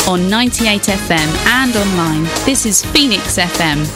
on 98 FM and online. This is Phoenix FM.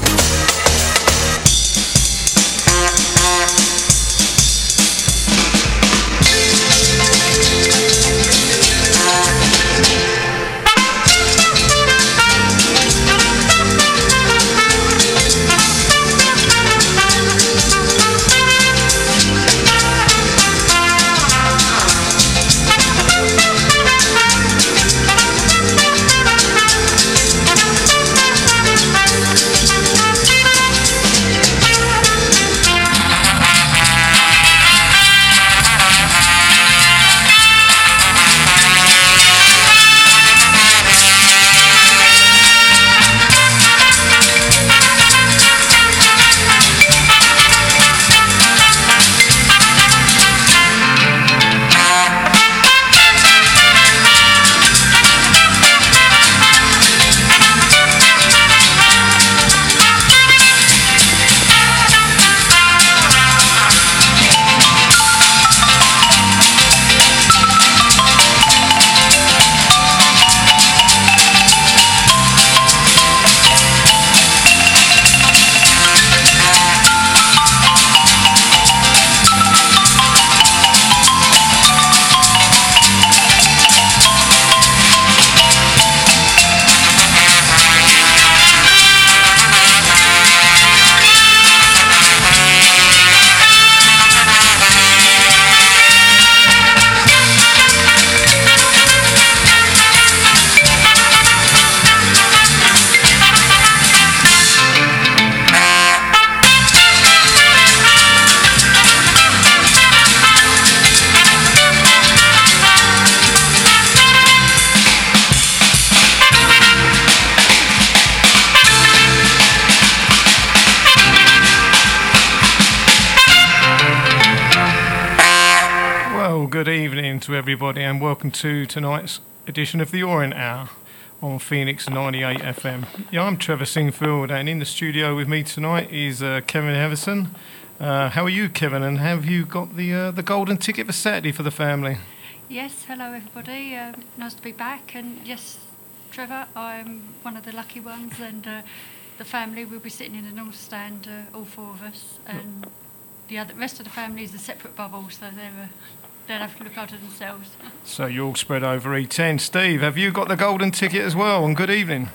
To everybody, and welcome to tonight's edition of the Orient Hour on Phoenix 98 FM. Yeah, I'm Trevor Singfield, and in the studio with me tonight is Kevin Heverson. How are you, Kevin? And have you got the golden ticket for Saturday for the family? Yes, hello everybody. Nice to be back. And yes, Trevor, I'm one of the lucky ones, and the family will be sitting in the north stand, all four of us, and the rest of the family is a separate bubble, so they'll have to look after themselves. So you're all spread over E10. Steve, have you got the golden ticket as well? And good evening.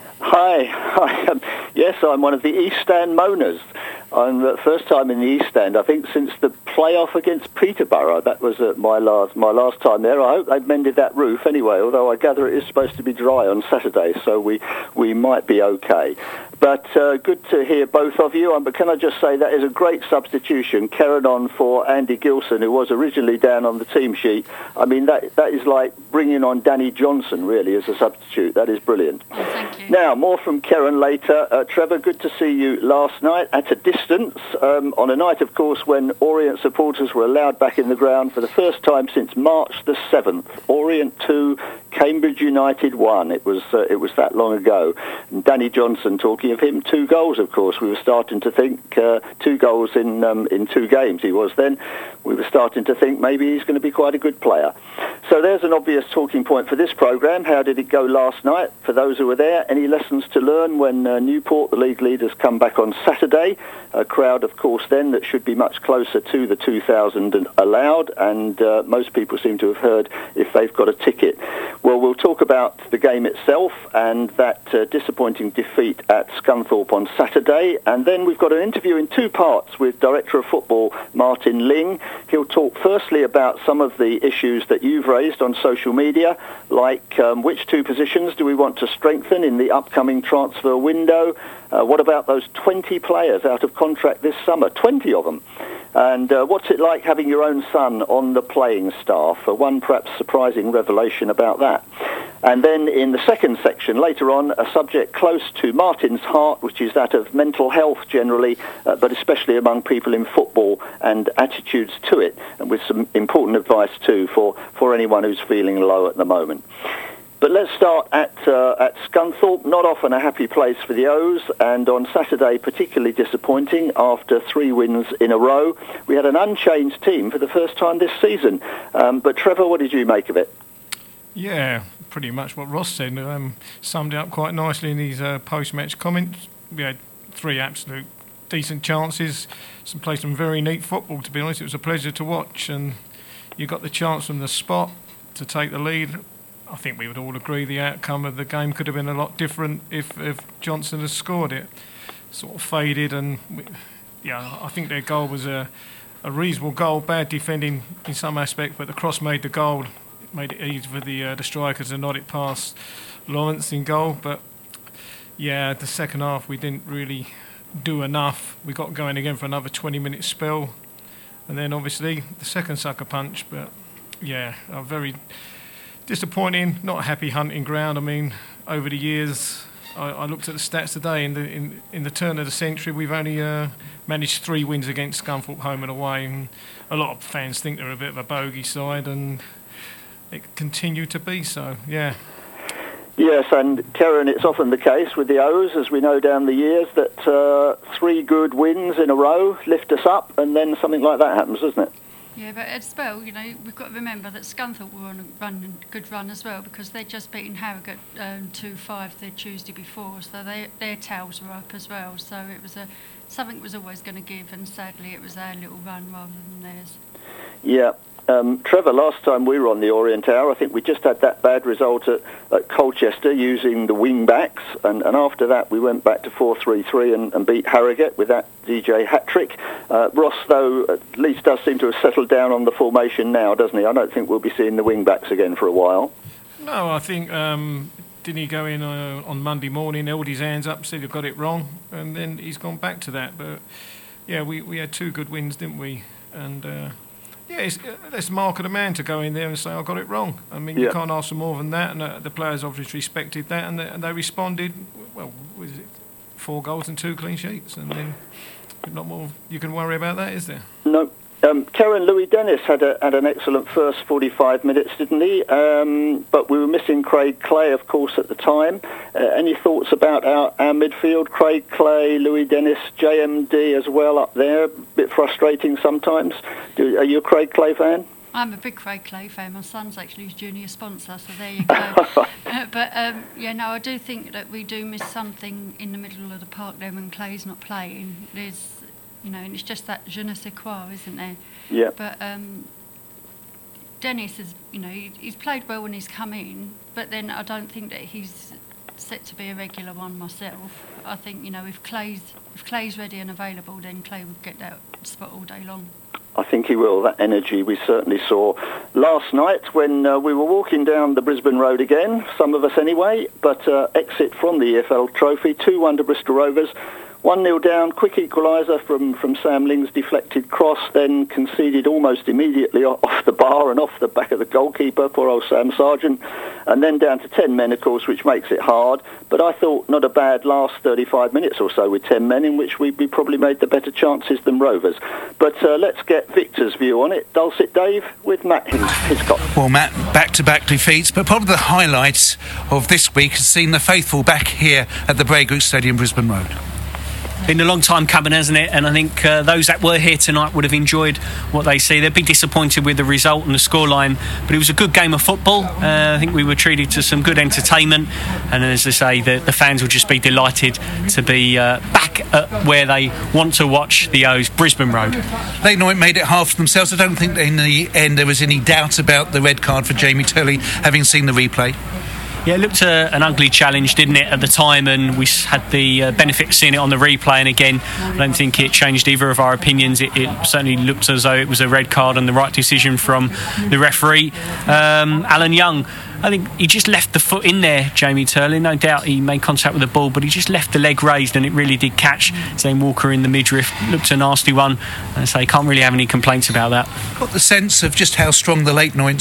Hi. Yes, I'm one of the East Stand moaners. I'm the first time in the East Stand, I think, since the playoff against Peterborough. That was my last time there. I hope they've mended that roof anyway, although I gather it is supposed to be dry on Saturday, so we might be okay. But good to hear both of you. But can I just say that is a great substitution, Karen on for Andy Gilson, who was originally down on the team sheet. I mean, that is like bringing on Danny Johnson, really, as a substitute. That is brilliant. Oh, thank you. Now, more from Karen later. Trevor, good to see you last night at a distance, on a night, of course, when Orient supporters were allowed back in the ground for the first time since March the 7th. Orient 2, Cambridge United 1. It was that long ago. And Danny Johnson, talking of him, 2 goals, of course. We were starting to think 2 goals in 2 games he was then. We were starting to think maybe he's going to be quite a good player. So there's an obvious talking point for this programme. How did it go last night? For those who were there, any lessons to learn when Newport, the league leaders, come back on Saturday? A crowd, of course, then that should be much closer to the 2,000 allowed, and most people seem to have heard if they've got a ticket. Well, we'll talk about the game itself and that disappointing defeat at Scunthorpe on Saturday, and then we've got an interview in 2 parts with Director of Football Martin Ling. He'll talk firstly about some of the issues that you've raised on social media, like which 2 positions do we want to strengthen in the upcoming transfer window? What about those 20 players out of contract this summer? 20 of them. And what's it like having your own son on the playing staff? One perhaps surprising revelation about that. And then in the second section, later on, a subject close to Martin's heart, which is that of mental health generally, but especially among people in football and attitudes to it, and with some important advice too for anyone who's feeling low at the moment. But let's start at Scunthorpe. Not often a happy place for the O's, and on Saturday particularly disappointing after 3 wins in a row. We had an unchanged team for the first time this season. But Trevor, what did you make of it? Yeah, pretty much what Ross said. Summed it up quite nicely in his post-match comments. We had 3 absolute decent chances. Played some very neat football, to be honest. It was a pleasure to watch, and you got the chance from the spot to take the lead. I think we would all agree the outcome of the game could have been a lot different if Johnson had scored it. Sort of faded, and I think their goal was a reasonable goal. Bad defending in some aspect, but the cross made the goal. It made it easy for the strikers to nod it past Lawrence in goal. But the second half we didn't really do enough. We got going again for another 20-minute spell, and then obviously the second sucker punch. But a very disappointing, not a happy hunting ground. I mean, over the years, I looked at the stats today. In the turn of the century, we've only managed 3 wins against Scunthorpe home and away. And a lot of fans think they're a bit of a bogey side, and it continued to be so. Yeah. Yes, and Karen, it's often the case with the O's, as we know down the years, that 3 good wins in a row lift us up, and then something like that happens, doesn't it? Yeah, but as well, we've got to remember that Scunthorpe were on a good run as well, because they'd just beaten Harrogate 2-5 the Tuesday before, so their tails were up as well. So it was something was always going to give, and sadly it was our little run rather than theirs. Yeah. Trevor, last time we were on the Orient Hour, I think we just had that bad result at Colchester using the wing-backs, and after that we went back to 4-3-3 and beat Harrogate with that DJ hat-trick. Ross, though, at least does seem to have settled down on the formation now, doesn't he? I don't think we'll be seeing the wing-backs again for a while. No, I think, didn't he go in on Monday morning, held his hands up, said he got it wrong, and then he's gone back to that. But, we had 2 good wins, didn't we? And... it's the mark of the man to go in there and say, I got it wrong. I mean, you can't ask for more than that, and the players obviously respected that, and they responded, well, was it 4 goals and 2 clean sheets, and then not more you can worry about that, is there? No. Karen, Louis Dennis had an excellent first 45 minutes, didn't he? But we were missing Craig Clay, of course, at the time. Any thoughts about our midfield? Craig Clay, Louis Dennis, JMD as well up there. A bit frustrating sometimes. Are you a Craig Clay fan? I'm a big Craig Clay fan. My son's actually his junior sponsor, so there you go. I do think that we do miss something in the middle of the park there when Clay's not playing. There's... and it's just that je ne sais quoi, isn't there? Yeah. But Dennis is, he's played well when he's come in, but then I don't think that he's set to be a regular one myself. I think, if Clay's ready and available, then Clay would get that spot all day long. I think he will. That energy we certainly saw last night when we were walking down the Brisbane Road again, some of us anyway, but exit from the EFL Trophy, 2-1 to Bristol Rovers. 1-0 down, quick equaliser from Sam Ling's deflected cross, then conceded almost immediately off the bar and off the back of the goalkeeper, poor old Sam Sargent, and then down to 10 men, of course, which makes it hard. But I thought not a bad last 35 minutes or so with 10 men, in which we probably made the better chances than Rovers. But let's get Victor's view on it. Dulcet Dave with Matt Hiscock. Well, Matt, back-to-back defeats, but probably the highlights of this week has seen the faithful back here at the Braegoot Stadium, Brisbane Road. Been a long time coming, hasn't it? And I think those that were here tonight would have enjoyed what they see. They'd be disappointed with the result and the scoreline, but it was a good game of football. I think we were treated to some good entertainment, and as I say, the fans will just be delighted to be back at where they want to watch the O's, Brisbane Road. Leyton Orient made it half for themselves. I don't think in the end there was any doubt about the red card for Jamie Turley, having seen the replay. Yeah, it looked an ugly challenge, didn't it, at the time, and we had the benefit of seeing it on the replay, and again, I don't think it changed either of our opinions. It certainly looked as though it was a red card and the right decision from the referee. Alan Young, I think he just left the foot in there, Jamie Turley. No doubt he made contact with the ball, but he just left the leg raised, and it really did catch Zane Walker in the midriff. Looked a nasty one, and so can't really have any complaints about that. Got the sense of just how strong the Leyton Orient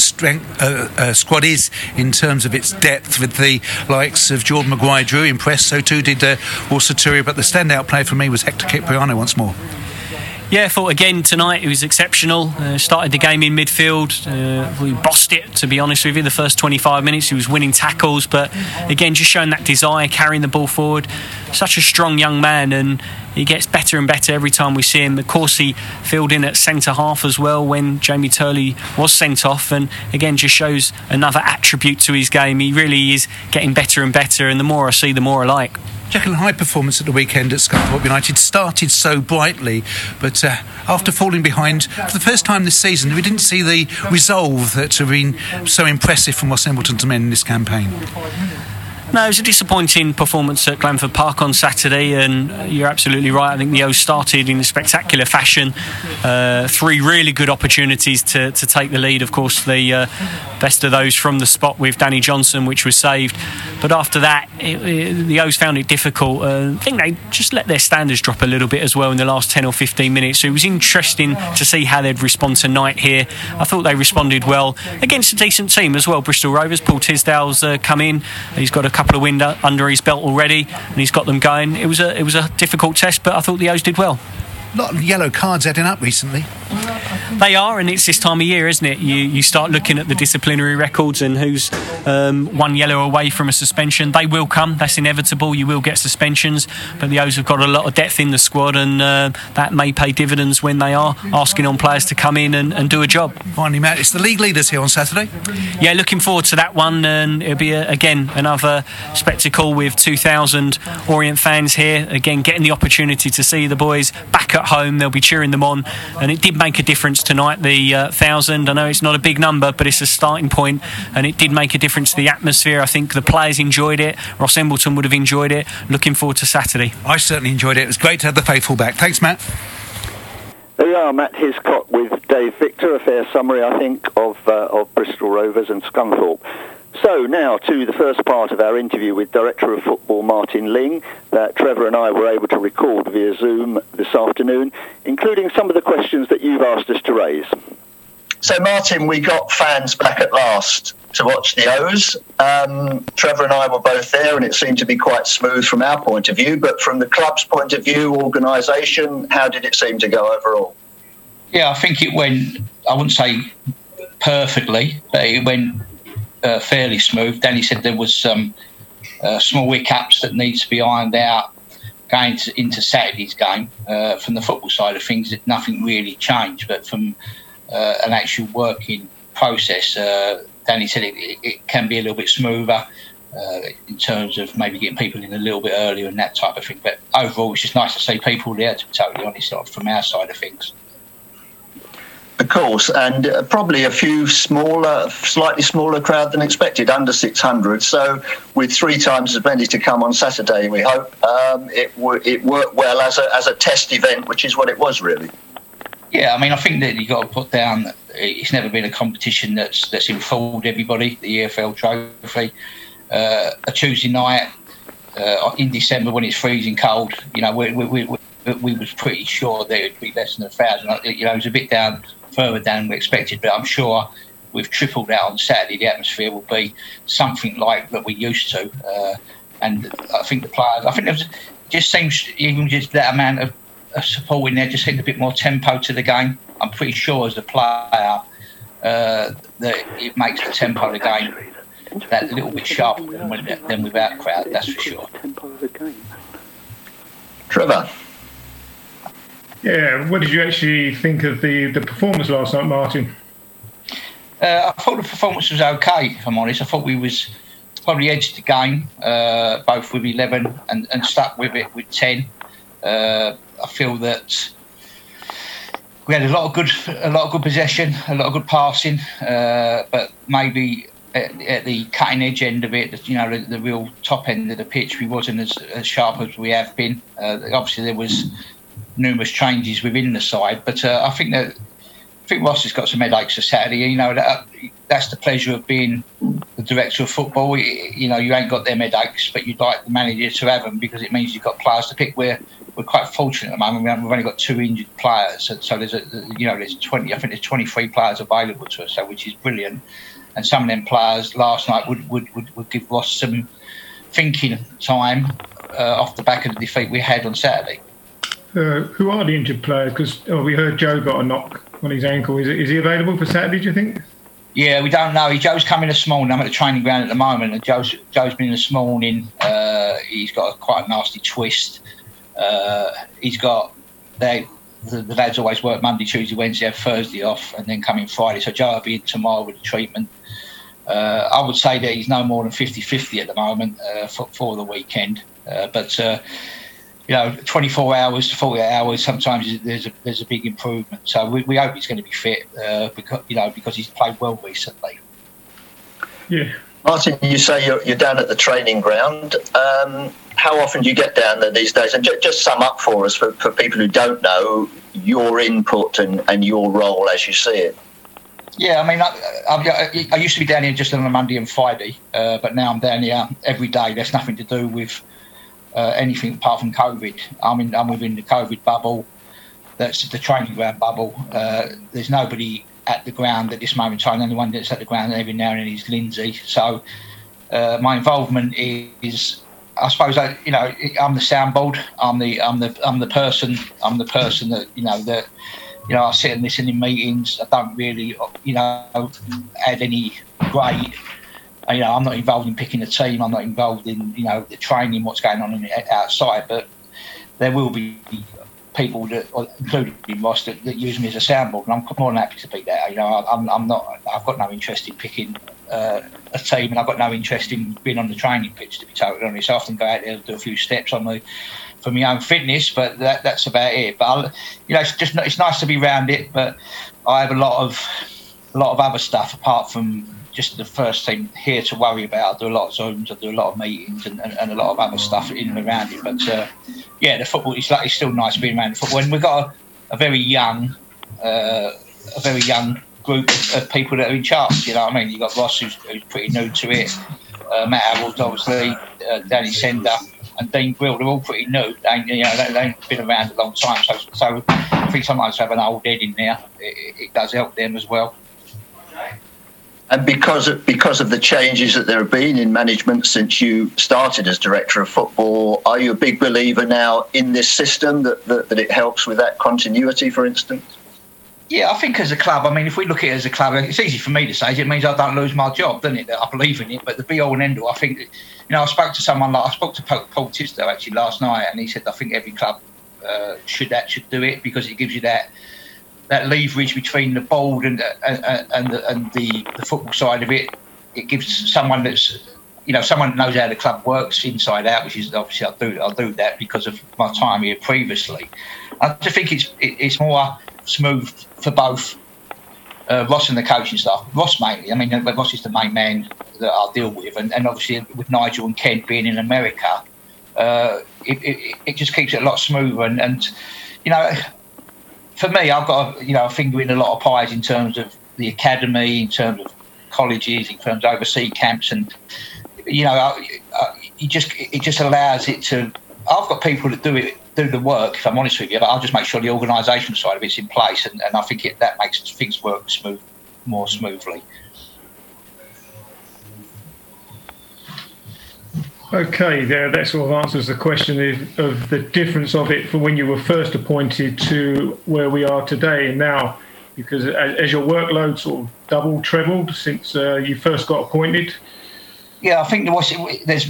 squad is in terms of its depth, with the likes of Jordan Maguire-Drew impressed. So too did Walter Turia, but the standout player for me was Hector Cipriano once more. Yeah, I thought again tonight he was exceptional. Started the game in midfield. We bossed it, to be honest with you. The first 25 minutes he was winning tackles, but again just showing that desire, carrying the ball forward. Such a strong young man, and he gets better and better every time we see him. Of course, he filled in at centre-half as well when Jamie Turley was sent off, and again just shows another attribute to his game. He really is getting better and better, and the more I see, the more I like. Jekyll and Hyde performance at the weekend at Scunthorpe United started so brightly, but after falling behind for the first time this season, we didn't see the resolve that have been so impressive from Ross Embleton's men in this campaign. No, it was a disappointing performance at Glanford Park on Saturday, and you're absolutely right. I think the O's started in a spectacular fashion. 3 really good opportunities to take the lead. Of course, the best of those from the spot with Danny Johnson, which was saved. But after that, the O's found it difficult. I think they just let their standards drop a little bit as well in the last 10 or 15 minutes. So it was interesting to see how they'd respond tonight here. I thought they responded well against a decent team as well. Bristol Rovers, Paul Tisdale's come in. He's got a couple of wins under his belt already, and he's got them going. It was a difficult test, but I thought the O's did well. A lot of yellow cards adding up recently. They are, and it's this time of year, isn't it? You start looking at the disciplinary records and who's 1 yellow away from a suspension. They will come, that's inevitable. You will get suspensions, but the O's have got a lot of depth in the squad, and that may pay dividends when they are asking on players to come in and do a job. Finally, Matt, it's the league leaders here on Saturday. Yeah, looking forward to that one, and it'll be again another spectacle with 2,000 Orient fans here, again getting the opportunity to see the boys back at home. They'll be cheering them on, and it did make a difference tonight, the 1,000. I know it's not a big number, but it's a starting point, and it did make a difference to the atmosphere. I think the players enjoyed it. Ross Embleton would have enjoyed it. Looking forward to Saturday. I certainly enjoyed it. It was great to have the faithful back. Thanks, Matt. There you are, Matt Hiscock with Dave Victor. A fair summary, I think, of Bristol Rovers and Scunthorpe. So now to the first part of our interview with Director of Football Martin Ling that Trevor and I were able to record via Zoom this afternoon, including some of the questions that you've asked us to raise. So Martin, we got fans back at last to watch the O's. Trevor and I were both there, and it seemed to be quite smooth from our point of view, but from the club's point of view, organisation, how did it seem to go overall? Yeah, I think it went, I wouldn't say perfectly, but it went fairly smooth. Danny said there was some small hiccups that needs to be ironed out going into Saturday's game. From the football side of things, nothing really changed, but from an actual working process, Danny said it can be a little bit smoother in terms of maybe getting people in a little bit earlier and that type of thing. But overall, it's just nice to see people there, to be totally honest, from our side of things. Of course, and probably a few slightly smaller crowd than expected, under 600. So with 3 times as many to come on Saturday, we hope it worked well as a test event, which is what it was really. Yeah, I mean, I think that you've got to put down that it's never been a competition that's enthralled everybody, the EFL Trophy. A Tuesday night in December when it's freezing cold, we was pretty sure that it would be less than 1,000. It was a bit further down than we expected, but I'm sure we've tripled out on Saturday. The atmosphere will be something like that we used to, and I think the players. I think there just seems even just that amount of support in there just seemed a bit more tempo to the game. I'm pretty sure as a player that it makes the tempo of the game that little bit sharper than without crowd. That's for sure. Trevor. Yeah, what did you actually think of the performance last night, Martin? I thought the performance was okay, if I'm honest. I thought we was probably edged the game, both with 11 and stuck with it with 10. I feel that we had a lot of good possession, a lot of good passing, but maybe at the cutting edge end of it, the real top end of the pitch, we wasn't as sharp as we have been. Obviously, there was numerous changes within the side, but I think Ross has got some headaches for Saturday. That's the pleasure of being the director of football. You ain't got them headaches, but you'd like the manager to have them because it means you've got players to pick. We're quite fortunate at the moment. We've only got 2 injured players, so there's 20. I think there's 23 players available to us, which is brilliant. And some of them players last night would give Ross some thinking time off the back of the defeat we had on Saturday. Who are the injured players? Because we heard Joe got a knock on his ankle. Is he available for Saturday, do you think? Yeah, we don't know. Joe's coming this morning. I'm at the training ground at the moment, and Joe's been in this morning. He's got quite a nasty twist. He's got the lads always work Monday, Tuesday, Wednesday, have Thursday off, and then come in Friday. So Joe will be in tomorrow with the treatment. I would say that he's no more than 50-50 at the moment for the weekend. But 24 hours to 48 hours, sometimes there's a big improvement. So we hope he's going to be fit because he's played well recently. Yeah. Martin, you say you're down at the training ground. How often do you get down there these days? And just sum up for us, for people who don't know, your input and your role as you see it. Yeah, I mean, I used to be down here just on a Monday and Friday, but now I'm down here every day. There's nothing to do with anything apart from COVID. I'm within the COVID bubble. That's the training ground bubble. There's nobody at the ground at this moment in time. The only one that's at the ground every now and then is Lindsay. So my involvement is, I suppose, I'm the soundboard. I'm the person that I sit and listen in meetings. I don't really add any grade. I'm not involved in picking a team. I'm not involved in the training, what's going on outside. But there will be people that, including Ross, that use me as a soundboard, and I'm more than happy to be that. I'm not. I've got no interest in picking a team, and I've got no interest in being on the training pitch. To be totally honest, I often go out there and do a few steps for my own fitness, but that's about it. But it's nice to be around it. But I have a lot of other stuff apart from just the first team here to worry about. I do a lot of Zooms, I do a lot of meetings, and a lot of other stuff in and around it. But the football it's still nice being around the football. And we've got a very young group of people that are in charge. You know what I mean? You've got Ross, who's pretty new to it. Matt Harold, obviously, Danny Sender, and Dean Brill. They're all pretty new. They've been around a long time. So I think sometimes have an old head in there. It does help them as well. And because of the changes that there have been in management since you started as director of football, are you a big believer now in this system that it helps with that continuity, for instance? Yeah, I think as a club, I mean, if we look at it as a club, it's easy for me to say. It means I don't lose my job, doesn't it? That I believe in it. But the be-all and end-all, I think, I spoke to Paul Tisdale actually last night, and he said, I think every club should do it because it gives you that leverage between the board and the football side of it. It gives someone that's, someone that knows how the club works inside out, which is obviously I'll do that because of my time here previously. I just think it's more smooth for both Ross and the coaching staff. Ross mainly. I mean, Ross is the main man that I'll deal with, and obviously with Nigel and Ken being in America, it just keeps it a lot smoother. And for me, I've got a finger in a lot of pies in terms of the academy, in terms of colleges, in terms of overseas camps, and it just allows it to. I've got people that do the work. If I'm honest with you, but I'll just make sure the organisation side of it's in place, and I think that makes things work more smoothly. Okay, that sort of answers the question of the difference of it from when you were first appointed to where we are today and now, because as your workload sort of doubled, trebled since you first got appointed. Yeah, I think there's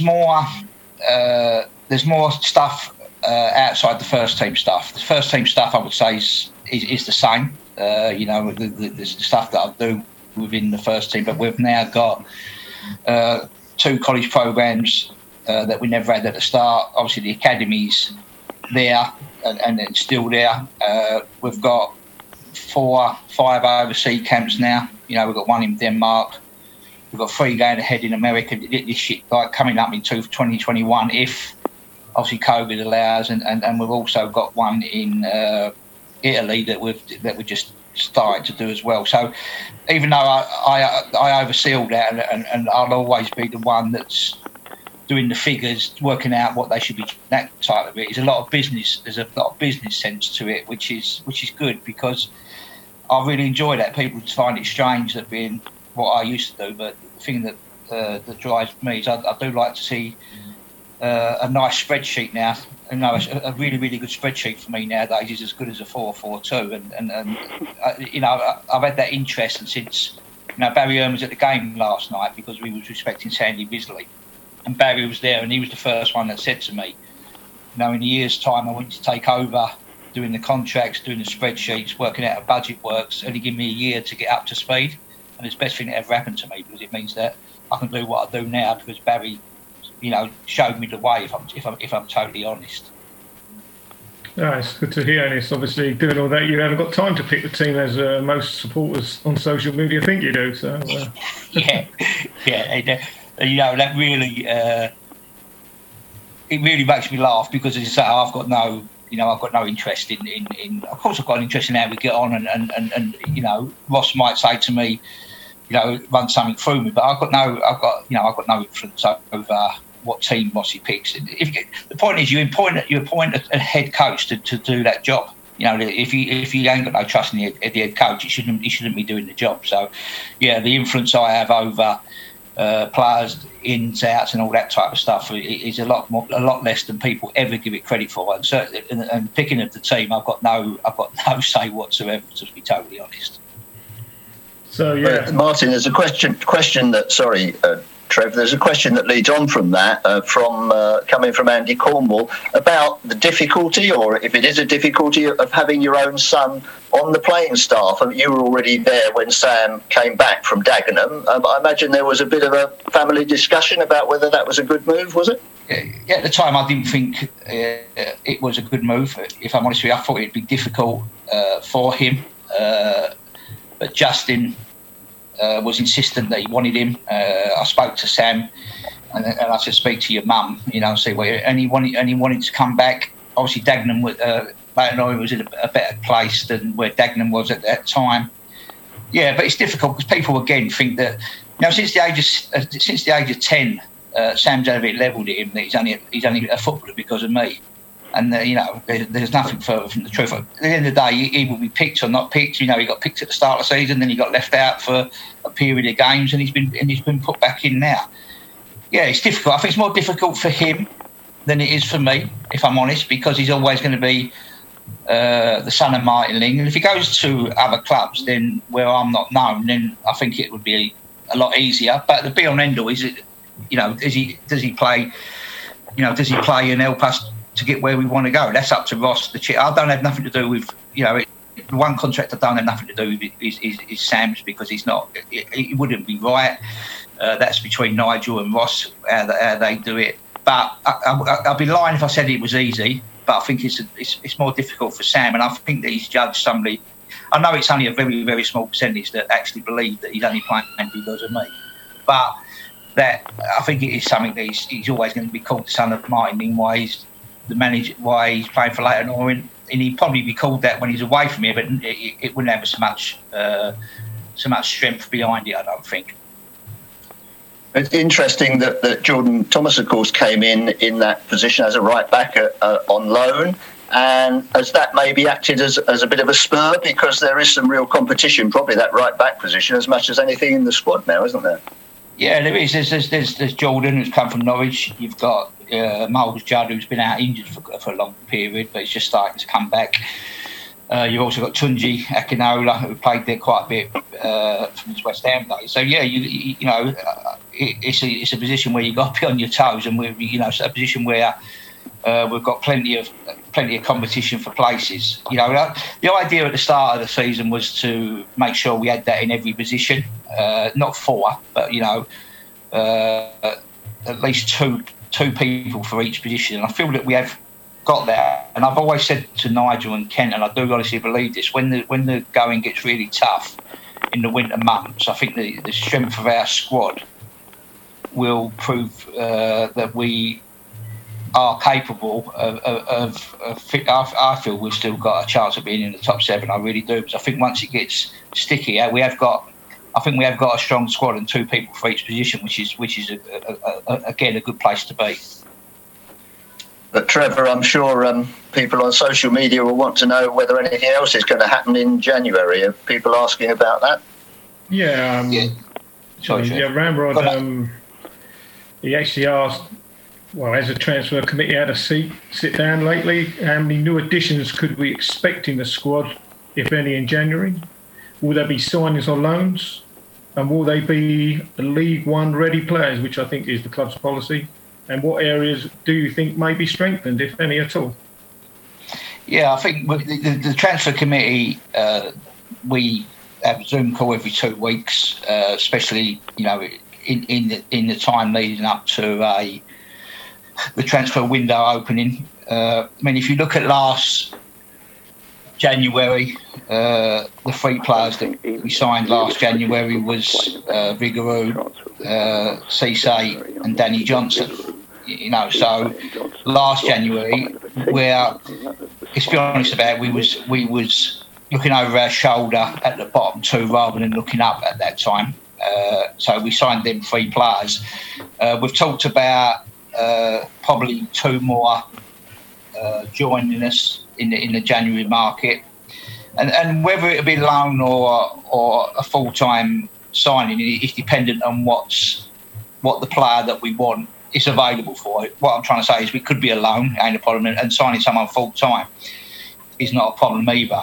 more stuff outside the first team stuff. The first team stuff, I would say, is the same. The stuff that I do within the first team, but we've now got 2 college programs that we never had at the start. Obviously, the academy's there and it's still there. We've got 5 overseas camps now. We've got 1 in Denmark. We've got 3 going ahead in America. This shit coming up in 2021 if obviously COVID allows, and we've also got 1 in Italy that we're just starting to do as well. So even though I oversee all that, and I'll always be the one that's doing the figures, working out what they should be, that type of it, is a lot of business. There's a lot of business sense to it, which is good, because I really enjoy that. People find it strange that being what I used to do, but the thing that drives me is I do like to see a nice spreadsheet now. A really, really good spreadsheet for me nowadays is as good as a 4-4-2, and I've had that interest since Barry Earn was at the game last night because we was respecting Sandy Bisley, and Barry was there, and he was the first one that said to me, in a year's time, I want you to take over doing the contracts, doing the spreadsheets, working out how budget works, only give me a year to get up to speed. And it's the best thing that ever happened to me, because it means that I can do what I do now because Barry, showed me the way, if I'm totally honest. No, it's good to hear, and it's obviously doing all that. You haven't got time to pick the team, as most supporters on social media think you do. So yeah, that really it really makes me laugh, because as I say, I've got no interest in. Of course, I've got an interest in how we get on, and Ross might say to me, run something through me, but I've got no influence over what team Mossy picks. The point is, you appoint a head coach to do that job. If you ain't got no trust in the head coach, he shouldn't be doing the job. So, yeah, the influence I have over players, ins, outs, and all that type of stuff is a lot less than people ever give it credit for. And certainly, and picking of the team, I've got no say whatsoever, to be totally honest. So yeah, Martin, there's a question that Trev, there's a question that leads on from that, coming from Andy Cornwall, about the difficulty, or if it is a difficulty, of having your own son on the playing staff. I mean, you were already there when Sam came back from Dagenham. I imagine there was a bit of a family discussion about whether that was a good move, was it? Yeah, at the time, I didn't think it was a good move. If I'm honest with you, I thought it'd be difficult for him. But Justin was insistent that he wanted him. I spoke to Sam, and I said, "Speak to your mum," see what. And he wanted to come back. Obviously, Dagenham was in a better place than where Dagenham was at that time. Yeah, but it's difficult because people again think that since the age of 10, Sam's had a bit levelled at him that he's only a footballer because of me. And there's nothing further from the truth. At the end of the day, he will be picked or not picked. He got picked at the start of the season, then he got left out for a period of games, and he's been put back in now. Yeah, it's difficult. I think it's more difficult for him than it is for me, if I'm honest, because he's always going to be the son of Martin Ling. And if he goes to other clubs, then where I'm not known, then I think it would be a lot easier. But the be on end all is, does he play? Does he play and help us to get where we want to go? That's up to Ross. I don't have nothing to do with, the one contract I don't have nothing to do with is Sam's, because he's not. It wouldn't be right. That's between Nigel and Ross, how they do it. But I'd be lying if I said it was easy. But I think it's more difficult for Sam, and I think that he's judged somebody. I know it's only a very, very small percentage that actually believe that he's only playing because of me. But that, I think it is something that he's always going to be called the son of Martin Ling, the manager, why he's playing for Leyton Orient, and he'd probably be called that when he's away from here, but it wouldn't have so much strength behind it, I don't think. It's interesting that Jordan Thomas, of course, came in that position as a right back on loan, and as that maybe acted as a bit of a spur, because there is some real competition, probably that right back position, as much as anything in the squad now, isn't there? Yeah, there is. There's Jordan, who's come from Norwich. You've got Miles Judd, who's been out injured for a long period, but he's just starting to come back. You've also got Tunji Akinola, who played there quite a bit from his West Ham days. So yeah, it's a position where you've got to be on your toes, and it's a position where we've got plenty of competition for places. The idea at the start of the season was to make sure we had that in every position, not four, but at least two people for each position. And I feel that we have got that. And I've always said to Nigel and Kent, and I do honestly believe this, when the going gets really tough in the winter months, I think the strength of our squad will prove that we are capable of I feel we've still got a chance of being in the top 7. I really do, because I think once it gets sticky, we have got a strong squad and 2 people for each position, which is again a good place to be. But Trevor, I'm sure people on social media will want to know whether anything else is going to happen in January. Are people asking about that? Yeah. Ramrod, he actually asked, well, has the transfer committee had a sit down lately? How many new additions could we expect in the squad, if any, in January? Will there be signings or loans? And will they be League One ready players, which I think is the club's policy? and what areas do you think may be strengthened, if any at all? Yeah, I think the transfer committee, we have a Zoom call every 2 weeks, especially in the time leading up to the transfer window opening. I mean, if you look at last January, the 3 players that we signed last January was Vigouroux, Cisse and Danny Johnson. So last January, where, let's be honest about it, we was looking over our shoulder at the bottom 2 rather than looking up at that time. So we signed them 3 players. We've talked about probably 2 more joining us in the January market, and whether it'll be loan or a full-time signing is dependent on what the player that we want is available for. What I'm trying to say is we could be a loan, ain't a problem, and signing someone full-time is not a problem either.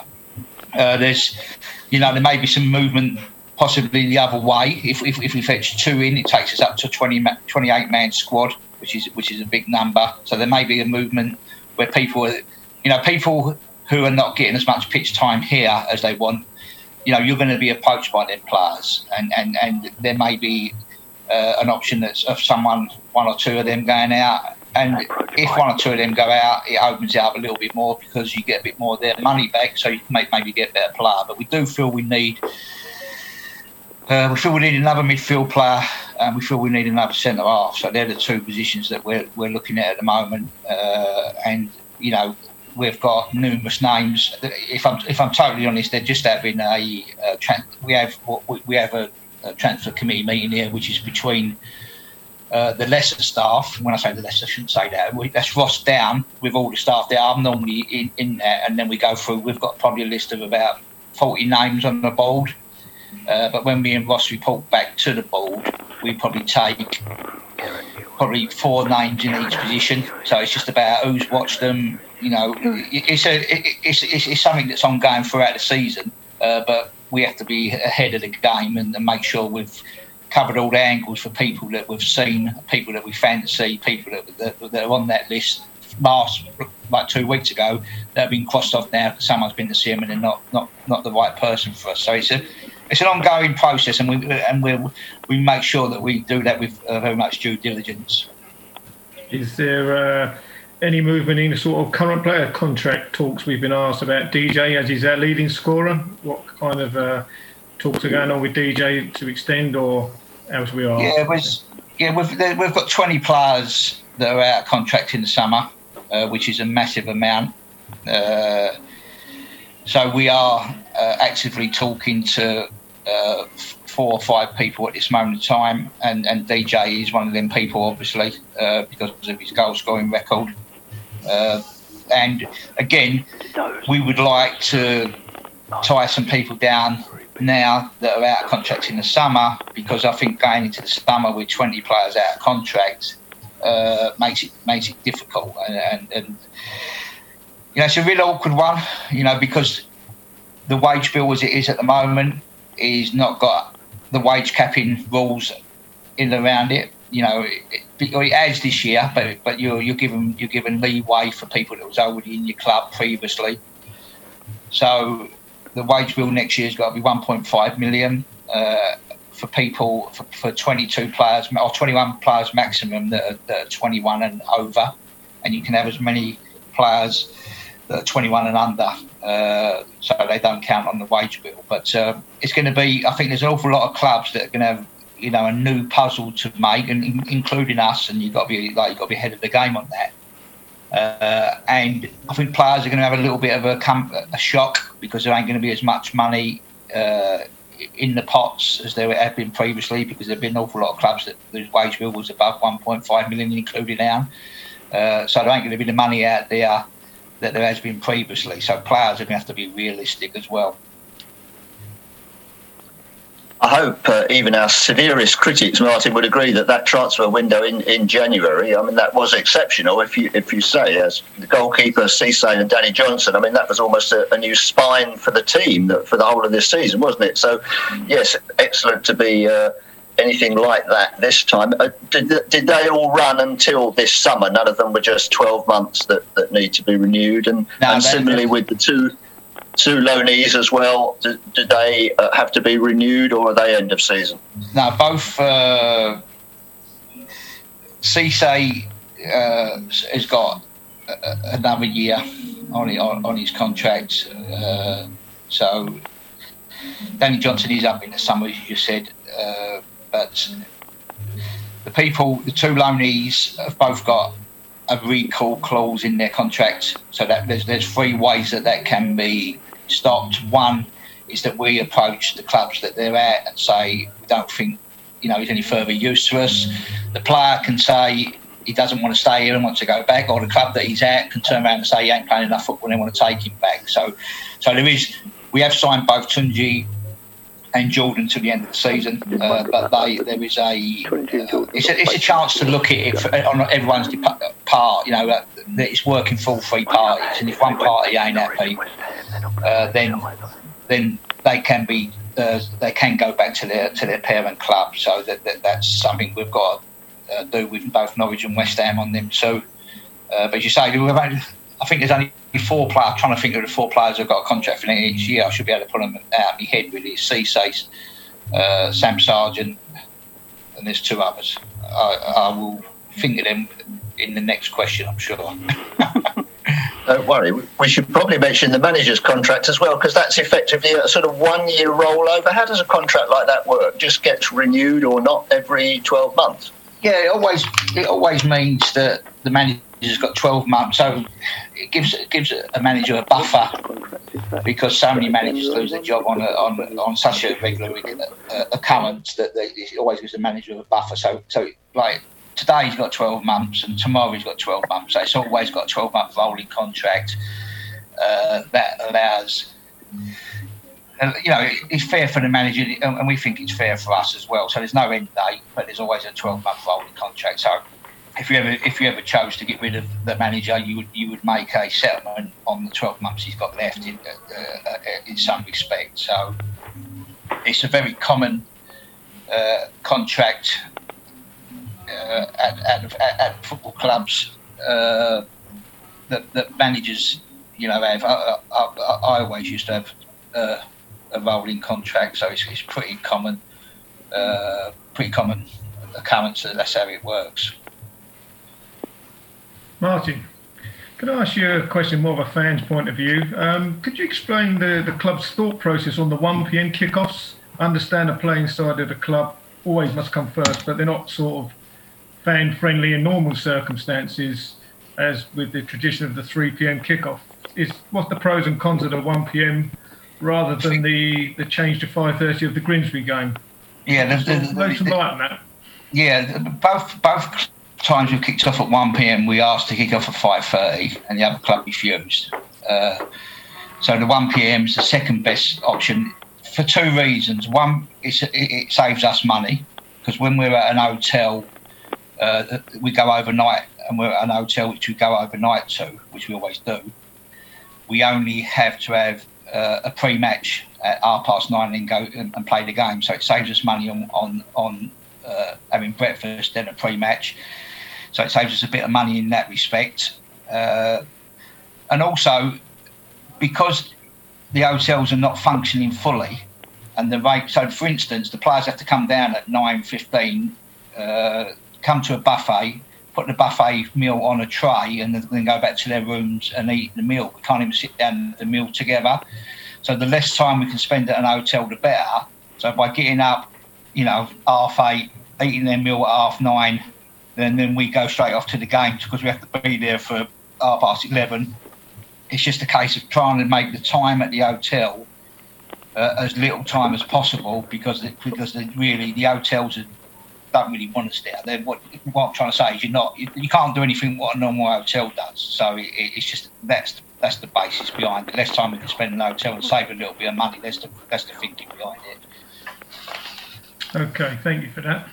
There may be some movement possibly the other way. If we fetch 2 in, it takes us up to 28-man squad, which is a big number. So there may be a movement where people who are not getting as much pitch time here as they want, you're going to be approached by them players, and there may be an option that's of someone, 1 or 2 of them going out. And if 1 or 2 of them go out, it opens it up a little bit more because you get a bit more of their money back, so you can maybe get a better player. But we do feel we need another midfield player, and we feel we need another centre half. So they're the 2 positions that we're looking at the moment. And we've got numerous names. If I'm totally honest, they're just having we have a transfer committee meeting here, which is between the lesser staff. When I say the lesser, I shouldn't say that. That's Ross down with all the staff there. I'm normally in there, and then we go through. We've got probably a list of about 40 names on the board. But when me and Ross report back to the board, we probably take 4 names in each position. So it's just about who's watched them. It's something that's ongoing throughout the season. But we have to be ahead of the game and make sure we've covered all the angles for people that we've seen, people that we fancy, people that are on that list like 2 weeks ago that have been crossed off now because someone's been to see them and they're not the right person for us. So it's an ongoing process, and we make sure that we do that with very much due diligence. Is there any movement in the sort of current player contract talks? We've been asked about DJ as he's our leading scorer. What kind of talks are going on with DJ to extend, or as we are? We've got 20 players that are out of contract in the summer, which is a massive amount. So we are actively talking to 4 or 5 people at this moment in time, and DJ is one of them people, obviously, because of his goal scoring record. And again, we would like to tie some people down now that are out of contract in the summer, because I think going into the summer with 20 players out of contract makes it difficult, and it's a really awkward one, because the wage bill as it is at the moment is not got the wage capping rules in around it. It has this year, but you're given leeway for people that was already in your club previously. So the wage bill next year has got to be 1.5 million for people for 22 players or 21 players maximum that are 21 and over, and you can have as many players that are 21 and under, so they don't count on the wage bill. But it's going to be, I think there's an awful lot of clubs that are going to have a new puzzle to make, and including us, and you've got to be ahead of the game on that. And I think players are going to have a little bit of a shock, because there ain't going to be as much money in the pots as there have been previously, because there have been an awful lot of clubs that the wage bill was above 1.5 million, including our. So there ain't going to be the money out there that there has been previously. So players are going to have to be realistic as well. I hope even our severest critics, Martin, would agree that transfer window in January, I mean, that was exceptional. If you say, as the goalkeeper, Cisse and Danny Johnson, I mean, that was almost a new spine for the team for the whole of this season, wasn't it? So, yes, excellent to be anything like that this time. Did they all run until this summer? None of them were just 12 months that need to be renewed. And similarly with the two loanees as well, do they have to be renewed, or are they end of season? No, both. Cisse has got another year on his contract. So Danny Johnson is up in the summer, as you just said. But the two loanees have both got a recall clause in their contract, so that there's three ways that can be stopped. One is that we approach the clubs that they're at and say we don't think he's any further use to us. The player can say he doesn't want to stay here and wants to go back, or the club that he's at can turn around and say he ain't playing enough football and they want to take him back. So we have signed both Tunji and Jordan to the end of the season, but there is it's a chance to look at it on everyone's part. That it's working for all three parties, and if one party ain't happy, then they can go back to their parent club. So that's something we've got to do with both Norwich and West Ham on them too. But as you say, I think there's only 4 players. I'm trying to think of the 4 players who've got a contract for each year. I should be able to put them out of my head with it. Cisse, Sam Sargent, and there's 2 others. I will think of them in the next question, I'm sure. Don't worry. We should probably mention the manager's contract as well, because that's effectively a sort of 1-year rollover. How does a contract like that work? Just gets renewed or not every 12 months? Yeah, it always means that the manager's got 12 months, so it gives a manager a buffer, because so many managers lose their job on such a regular occurrence that it always gives the manager a buffer. So like today he's got 12 months and tomorrow he's got 12 months, so it's always got a 12-month rolling contract that allows. It's fair for the manager, and we think it's fair for us as well. So there's no end date, but there's always a 12-month rolling contract. So if you ever chose to get rid of the manager, you would make a settlement on the 12 months he's got left in some respect. So it's a very common contract at football clubs that managers have. I always used to have a rolling contract, so it's pretty common occurrence. That's how it works. Martin, can I ask you a question more of a fan's point of view? Could you explain the club's thought process on the 1 p.m. kickoffs? I understand the playing side of the club always must come first, but they're not sort of fan friendly in normal circumstances, as with the tradition of the 3 p.m. kickoff. What's the pros and cons of the 1 p.m. rather than the change to 5:30 of the Grimsby game? Yeah, there's some light on that. Yeah, both times we kicked off at 1 p.m. we asked to kick off at 5:30, and the other club refused. So the 1 p.m. is the second best option for 2 reasons. One, it saves us money, because when we're at an hotel, we go overnight, and we're at an hotel which we go overnight to, which we always do. We only have to have a pre-match at 9:30 and go and play the game. So it saves us money on having breakfast and a pre-match. So it saves us a bit of money in that respect. And also, because the hotels are not functioning fully, and the rate. So, for instance, the players have to come down at 9:15, come to a buffet, put the buffet meal on a tray, and then go back to their rooms and eat the meal. We can't even sit down and eat the meal together. So the less time we can spend at an hotel, the better. So by getting up, 8:30, eating their meal at 9:30, then we go straight off to the game, because we have to be there for 11:30. It's just a case of trying to make the time at the hotel as little time as possible, because really the hotels don't really want us there. What I'm trying to say is you can't do anything what a normal hotel does. So it's just that's the basis behind it. The less time we can spend in a hotel and save a little bit of money. That's the thinking behind it. Okay, thank you for that.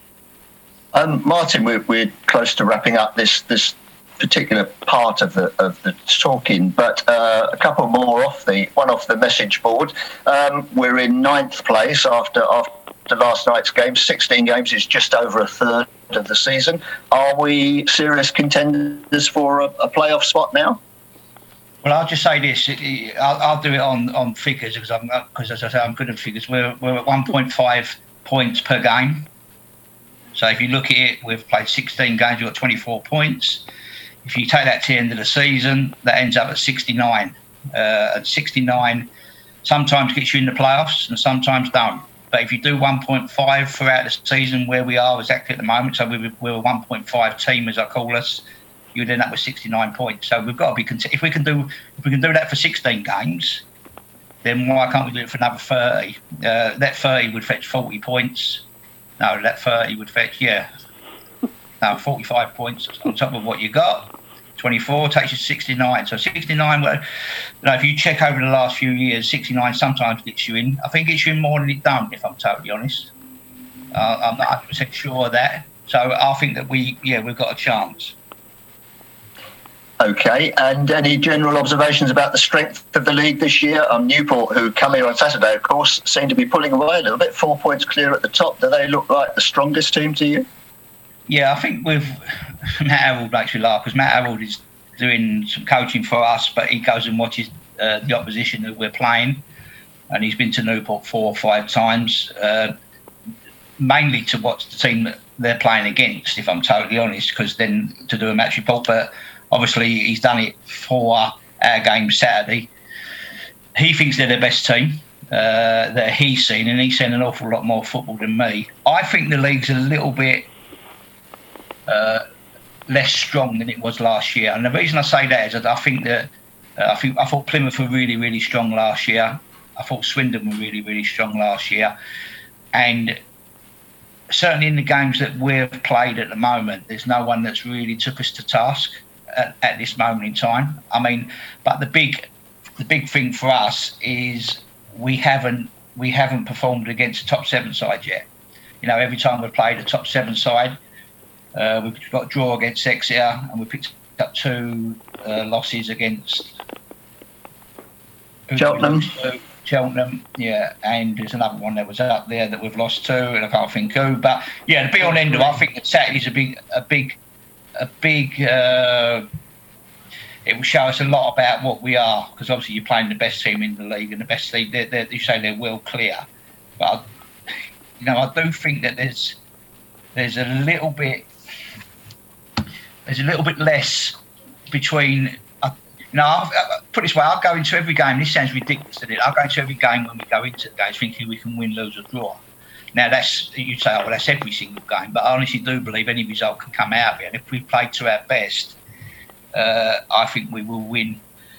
Martin, we're close to wrapping up this particular part of the talking, but a couple more off the message board. We're in 9th place after after last night's game. 16 games is just over a third of the season. Are we serious contenders for a playoff spot now? Well, I'll just say this. I'll do it on figures because as I say, I'm good at figures. We're at 1.5 points per game. So if you look at it, we've played 16 games. We've got 24 points. If you take that to the end of the season, that ends up at 69. And 69 sometimes gets you in the playoffs and sometimes don't. But if you do 1.5 throughout the season, where we are exactly at the moment, so we're a 1.5 team, as I call us, you'd end up with 69 points. So we've got to be if we can do that for 16 games, then why can't we do it for another 30? That 30 would fetch 40 points. No, that 30 would fetch 45 points on top of what you got. 24 takes you 69. So 69. Well, if you check over the last few years, 69 sometimes gets you in. I think it gets you in more than it don't, if I'm totally honest. I'm not 100% sure of that. So I think that we've got a chance. Okay, and any general observations about the strength of the league this year? Newport, who come here on Saturday, of course, seem to be pulling away a little bit, 4 points clear at the top. Do they look like the strongest team to you? Yeah, I think with Matt Harold makes me laugh because Matt Harold is doing some coaching for us, but he goes and watches the opposition that we're playing, and he's been to Newport 4 or 5 times, mainly to watch the team that they're playing against, if I'm totally honest, because then to do a match report. But obviously, he's done it for our game Saturday. He thinks they're the best team that he's seen, and he's seen an awful lot more football than me. I think the league's a little bit less strong than it was last year, and the reason I say that is that I think that I thought Plymouth were really, really strong last year. I thought Swindon were really, really strong last year, and certainly in the games that we've played at the moment, there's no one that's really took us to task at this moment in time. I mean, but the big thing for us is we haven't performed against a top 7 side yet. Every time we've played a top 7 side, we've got a draw against Exeter, and we picked up 2 losses against Cheltenham, yeah, and there's another one that was up there that we've lost to, and I can't think who. But yeah, the be on end of, I think that Saturday's a big. It will show us a lot about what we are, because obviously you're playing the best team in the league, and the best league. You say they're well clear, but I do think that there's a little bit less between. I'll put it this way, I'll go into every game. This sounds ridiculous, doesn't it? I'll go into every game when we go into the games thinking we can win, lose or draw. Now, you'd say, well, that's every single game, but I honestly do believe any result can come out of it. And if we play to our best, I think we will win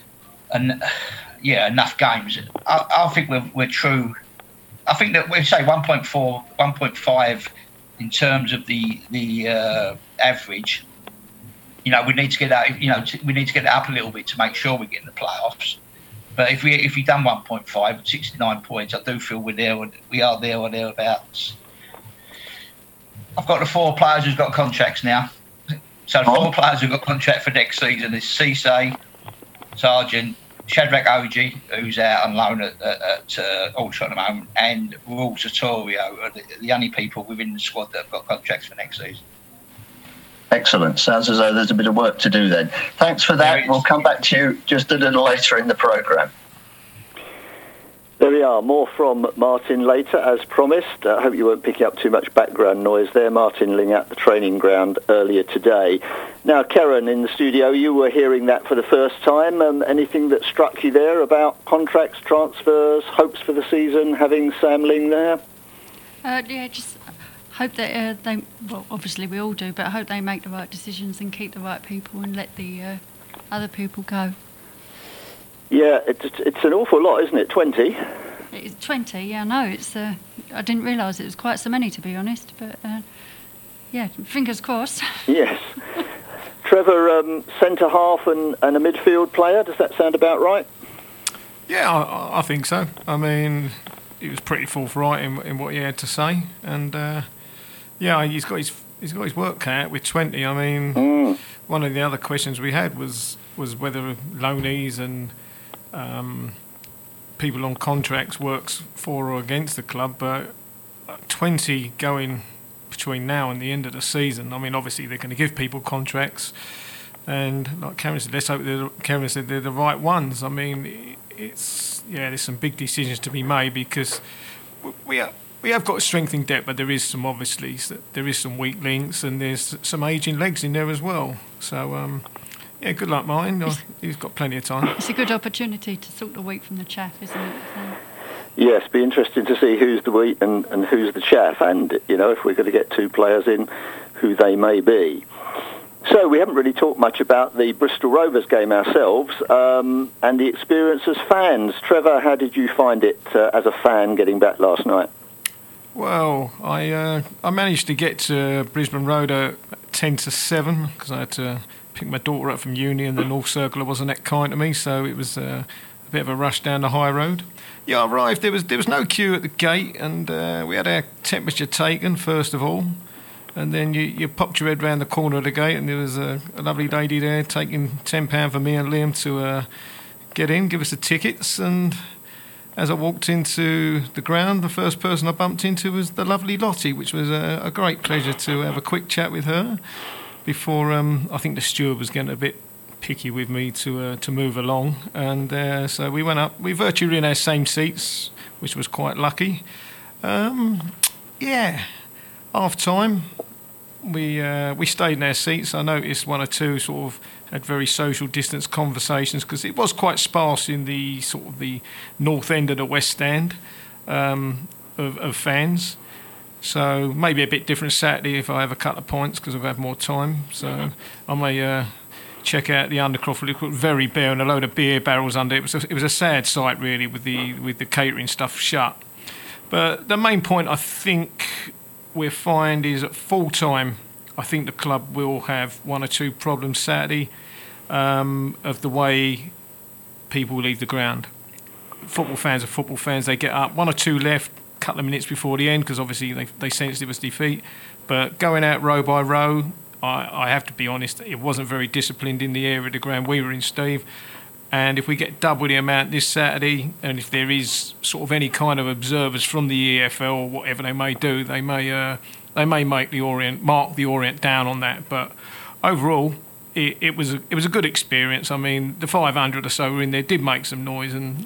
enough games. I think we're true. I think that we say 1.4, 1.5 in terms of the average. We need to get that. We need to get it up a little bit to make sure we get in the playoffs. But if we done 1.5, 69 points, I do feel we are there or thereabouts. I've got the 4 players who've got contracts now. So the 4 players who've got contract for next season is Cisse, Sargent, Shadrach Oji, who's out on loan at Aldershot at the moment, and Raul Sartorio are the only people within the squad that have got contracts for next season. Excellent. Sounds as though there's a bit of work to do then. Thanks for that. We'll come back to you just a little later in the programme. There we are. More from Martin later, as promised. I hope you weren't picking up too much background noise there. Martin Ling at the training ground earlier today. Now, Karen, in the studio, you were hearing that for the first time. Anything that struck you there about contracts, transfers, hopes for the season, having Sam Ling there? Just hope that obviously we all do, but I hope they make the right decisions and keep the right people and let the other people go. Yeah, it's an awful lot, isn't it? 20? It's 20, yeah, I know. I didn't realise it was quite so many, to be honest, but fingers crossed. Yes. Trevor, centre-half and a midfield player, does that sound about right? Yeah, I think so. I mean, he was pretty forthright in what he had to say, and he's got his work cut out with 20. I mean, one of the other questions we had was whether loanees and people on contracts works for or against the club, but 20 going between now and the end of the season. I mean, obviously they're going to give people contracts, and like Cameron said, let's hope they're the right ones. I mean, there's some big decisions to be made because we have got a strength in depth, but there is some weak links, and there's some ageing legs in there as well. So good luck, Martin. He's got plenty of time. It's a good opportunity to sort the wheat from the chaff, isn't it? So. Yes, be interesting to see who's the wheat and who's the chaff, and if we're going to get two players in, who they may be. So we haven't really talked much about the Bristol Rovers game ourselves, and the experience as fans. Trevor, how did you find it as a fan getting back last night? Well, I managed to get to Brisbane Road at 7:10 because I had to pick my daughter up from uni, and the North Circular wasn't that kind to me, so it was a bit of a rush down the high road. Yeah, I arrived. There was no queue at the gate, and we had our temperature taken first of all. And then you popped your head round the corner of the gate, and there was a lovely lady there taking £10 for me and Liam to get in, give us the tickets. And as I walked into the ground, the first person I bumped into was the lovely Lottie, which was a great pleasure to have a quick chat with her before I think the steward was getting a bit picky with me to move along. And so we went up. We virtually were in our same seats, which was quite lucky. Half time, we stayed in our seats. I noticed one or two sort of had very social distance conversations because it was quite sparse in the sort of the north end of the West Stand of fans. So maybe a bit different Saturday if I have a couple of points because I've had more time. So I may check out the Undercroft. It looked very bare and a load of beer barrels under it. It was a sad sight really with the catering stuff shut. But the main point I think we'll find is at full time, I think the club will have one or two problems Saturday of the way people leave the ground. Football fans are football fans. They get up, one or two left, a couple of minutes before the end because obviously they sensed it was defeat. But going out row by row, I have to be honest, it wasn't very disciplined in the area of the ground we were in, Steve. And if we get double the amount this Saturday, and if there is sort of any kind of observers from the EFL or whatever they may do, they may mark the Orient down on that. But overall, it was a good experience. I mean, the 500 or so were in there, did make some noise, and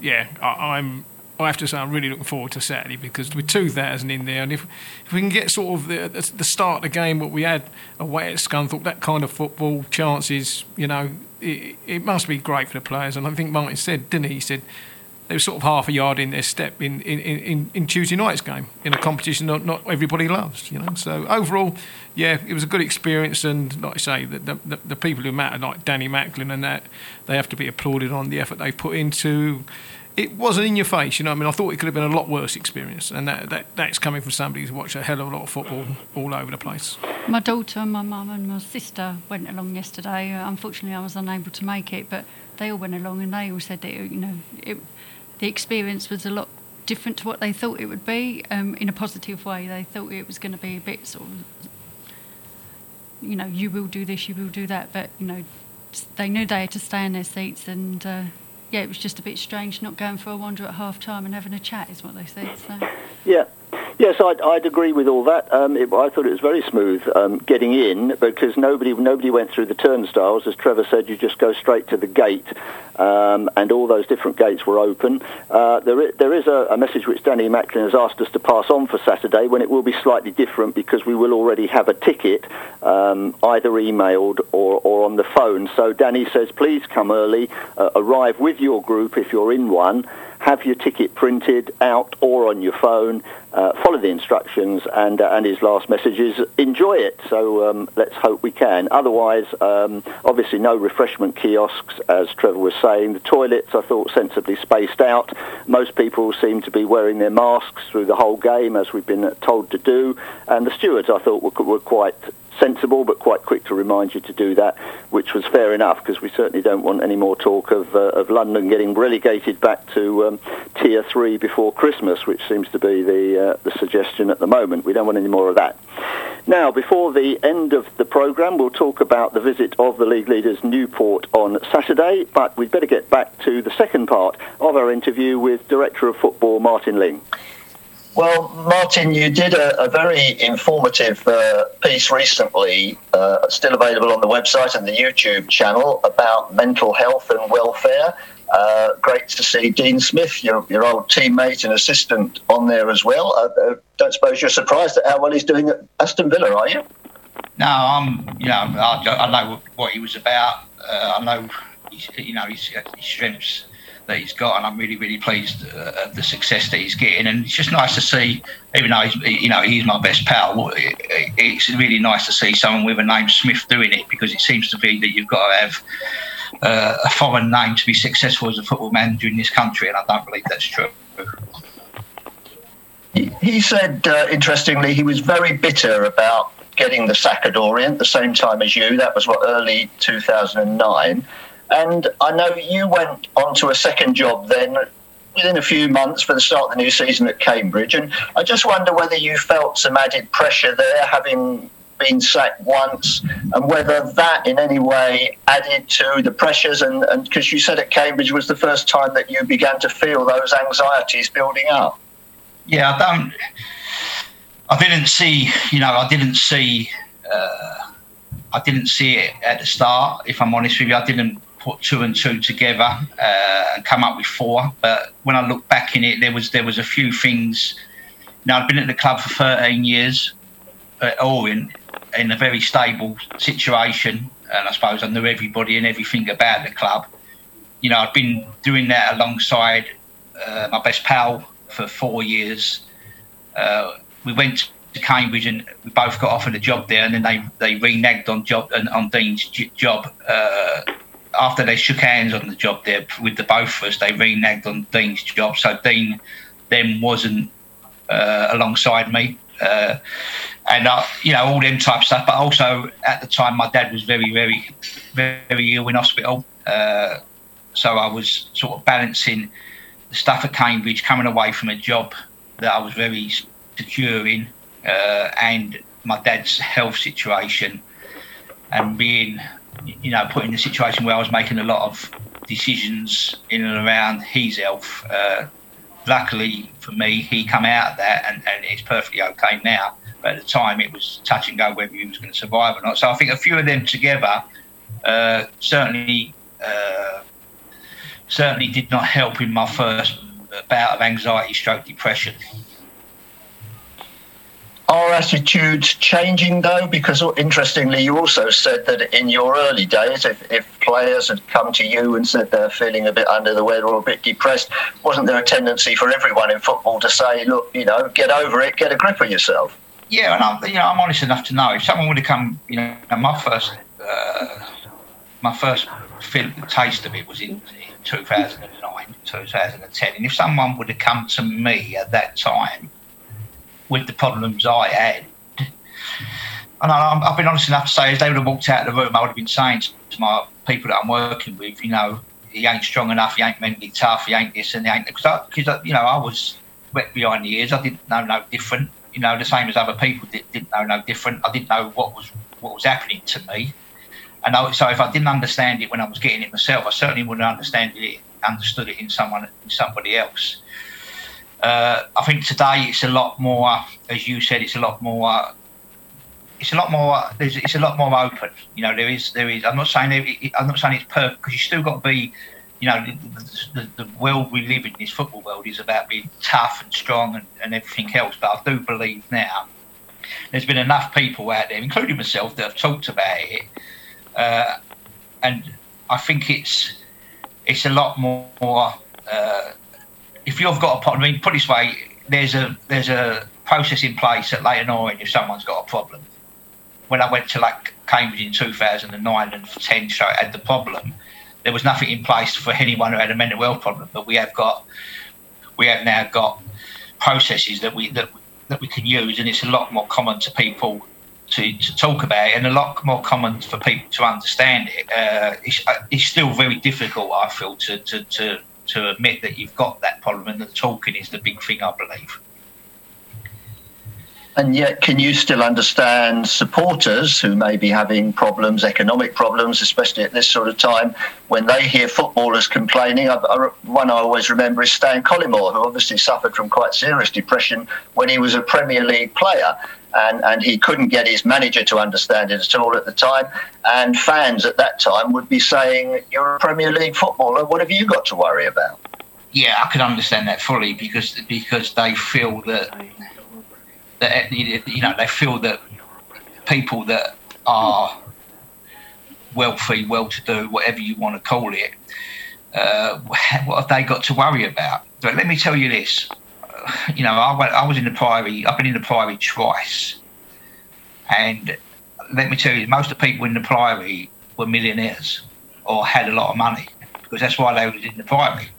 I have to say I'm really looking forward to Saturday because with 2,000 in there, and if we can get sort of the start of the game what we had away at Scunthorpe, that kind of football chances, it must be great for the players. And I think Martin said, didn't he? He said they were sort of half a yard in their step in Tuesday night's game in a competition not everybody loves, So overall, it was a good experience. And like I say, the people who matter, like Danny Macklin and that, they have to be applauded on the effort they put into. It wasn't in your face, I thought it could have been a lot worse experience, and that's coming from somebody who's watched a hell of a lot of football all over the place. My daughter, my mum and my sister went along yesterday. Unfortunately, I was unable to make it, but they all went along and they all said that, the experience was a lot different to what they thought it would be, in a positive way. They thought it was going to be a bit sort of, you will do this, you will do that, but, they knew they had to stay in their seats and... it was just a bit strange not going for a wander at half-time and having a chat, is what they said. So. Yeah. Yes, I'd agree with all that. I thought it was very smooth getting in because nobody went through the turnstiles. As Trevor said, you just go straight to the gate, and all those different gates were open. There is a message which Danny Macklin has asked us to pass on for Saturday, when it will be slightly different because we will already have a ticket either emailed or on the phone. So Danny says, please come early, arrive with your group if you're in one, have your ticket printed out or on your phone, follow the instructions, and his last message is enjoy it. So let's hope we can. Otherwise, obviously no refreshment kiosks, as Trevor was saying. The toilets, I thought, sensibly spaced out. Most people seem to be wearing their masks through the whole game, as we've been told to do. And the stewards, I thought, were quite sensible but quite quick to remind you to do that, which was fair enough because we certainly don't want any more talk of London getting relegated back to Tier 3 before Christmas, which seems to be the suggestion at the moment. We don't want any more of that. Now, before the end of the programme, we'll talk about the visit of the league leaders Newport on Saturday, but we'd better get back to the second part of our interview with Director of Football Martin Ling. Well, Martin, you did a very informative piece recently, still available on the website and the YouTube channel, about mental health and welfare. Great to see Dean Smith, your old teammate and assistant, on there as well. Don't suppose you're surprised at how well he's doing at Aston Villa, are you? No, I know what he was about. I know, his strengths that he's got, and I'm really, really pleased of the success that he's getting. And it's just nice to see, even though he's my best pal, it's really nice to see someone with a name Smith doing it, because it seems to be that you've got to have a foreign name to be successful as a football manager in this country, and I don't believe that's true. He said, interestingly, he was very bitter about getting the sack at Orient the same time as you. That was early 2009. And I know you went on to a second job then within a few months for the start of the new season at Cambridge. And I just wonder whether you felt some added pressure there, having been sacked once, and whether that in any way added to the pressures. And because you said at Cambridge was the first time that you began to feel those anxieties building up. Yeah, I didn't see it at the start, if I'm honest with you. I didn't put 2 and 2 together and come up with 4. But when I look back in it, there was a few things. Now, I've been at the club for 13 years at Orient in a very stable situation, and I suppose I knew everybody and everything about the club. I've been doing that alongside my best pal for 4 years. We went to Cambridge and we both got offered a job there, and then they reneged on Dean's job. After they shook hands on the job there with the both of us, they reneged on Dean's job. So Dean then wasn't alongside me, and all them type stuff. But also at the time, my dad was very, very, very ill in hospital. So I was sort of balancing the stuff at Cambridge, coming away from a job that I was very secure in, and my dad's health situation, and being, put in a situation where I was making a lot of decisions in and around his health. Luckily for me, he come out of that, and it's perfectly okay now. But at the time, it was touch and go whether he was going to survive or not. So I think a few of them together certainly did not help in my first bout of anxiety/depression. Are attitudes changing, though? Because interestingly, you also said that in your early days, if players had come to you and said they're feeling a bit under the weather or a bit depressed, wasn't there a tendency for everyone in football to say, look, get over it, get a grip of yourself? Yeah, and I'm honest enough to know if someone would have come, my first taste of it was in 2009, 2010, and if someone would have come to me at that time with the problems I had, and I've been honest enough to say, as they would have walked out of the room, I would have been saying to my people that I'm working with, he ain't strong enough, he ain't mentally tough, he ain't this and he ain't, because I was wet behind the ears. I didn't know no different, the same as other people didn't know no different. I didn't know what was happening to me, and so if I didn't understand it when I was getting it myself, I certainly wouldn't understood it in somebody else. I think today it's a lot more, as you said, it's a lot more open. There is. I'm not saying it's perfect, because you still got to be, the world we live in, this football world, is about being tough and strong and everything else. But I do believe now there's been enough people out there, including myself, that have talked about it, and I think it's a lot more. If you've got a problem, put it this way, there's a process in place at Leyton Orient if someone's got a problem. When I went to Cambridge in 2009 and 10 had the problem, there was nothing in place for anyone who had a mental health problem. But we have now got processes that we can use, and it's a lot more common to people to talk about it, and a lot more common for people to understand it. It's still very difficult, I feel, to admit that you've got that problem, and the talking is the big thing, I believe. And yet, can you still understand supporters who may be having problems, economic problems, especially at this sort of time, when they hear footballers complaining? One I always remember is Stan Collymore, who obviously suffered from quite serious depression when he was a Premier League player. And he couldn't get his manager to understand it at all at the time. And fans at that time would be saying, you're a Premier League footballer, what have you got to worry about? Yeah, I can understand that fully because they feel that they feel that people that are wealthy, well-to-do, whatever you want to call it, what have they got to worry about? But let me tell you this. I was in the Priory. I've been in the Priory twice, and let me tell you, most of the people in the Priory were millionaires or had a lot of money because that's why they were in the Priory.